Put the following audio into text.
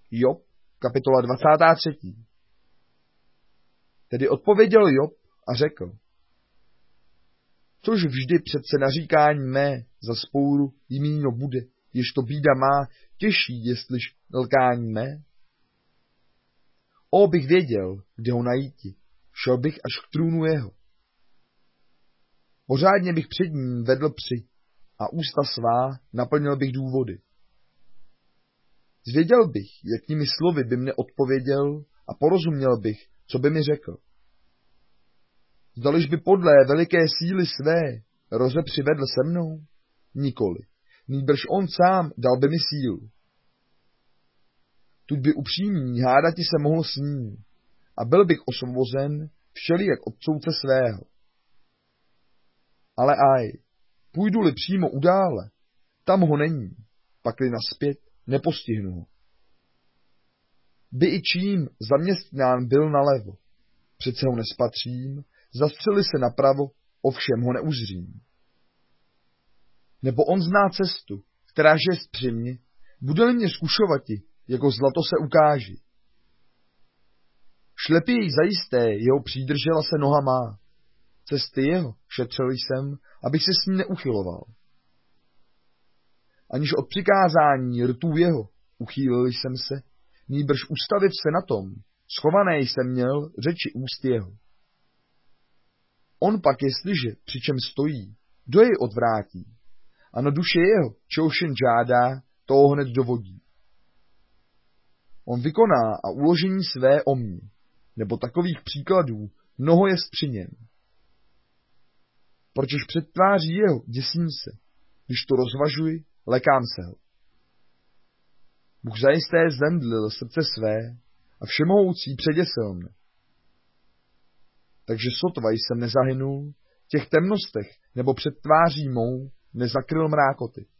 Job, kapitola 23. Tedy odpověděl Job a řekl: Což vždy přece naříkání mé za spouru jmíno bude, jež to bída má, těžší, jestliž lkání mé? Bych věděl, kde ho najíti, šel bych až k trůnu jeho. Pořádně bych před ním vedl při a ústa svá naplnil bych důvody. Zvěděl bych, jakými slovy by mne odpověděl a porozuměl bych, co by mi řekl. Zdaliž by podlé veliké síly své roze přivedl se mnou? Nikoli, nýbrž on sám dal by mi sílu. Tuď by upřímný hádati se mohl s ním a byl bych osvobozen všelijak od soudce svého. Ale půjdu-li přímo udále, tam ho není, pakli naspět, nepostihnu ho. By i čím zaměstnán byl nalevo, přece ho nespatřím, zastřeli se napravo, ovšem ho neuzřím. Nebo on zná cestu, kteráž jest při mně, bude-li mě zkušovati, jako zlato se ukáži. Šlepěji zajisté jeho přídržela se noha má. Cesty jeho šetřil jsem, abych se s ním neuchyloval. Aniž od přikázání rtů jeho uchýlil jsem se, nýbrž ustavit se na tom, schované jsem měl řeči úst jeho. On pak, jestliže při čem stojí, kdo jej odvrátí, a na duše jeho, čehož jen žádá, toho hned dovodí. On vykoná a uložení své o mně, nebo takových příkladů mnoho jest při něm. Pročež před tváří jeho děsím se, když to rozvažuji, lekám se ho. Bůh zajisté zemdlil srdce své a všemohoucí předěsil mne. Takže sotva jsem nezahynul, v těch temnostech nebo před tváří mou nezakryl mrákoty.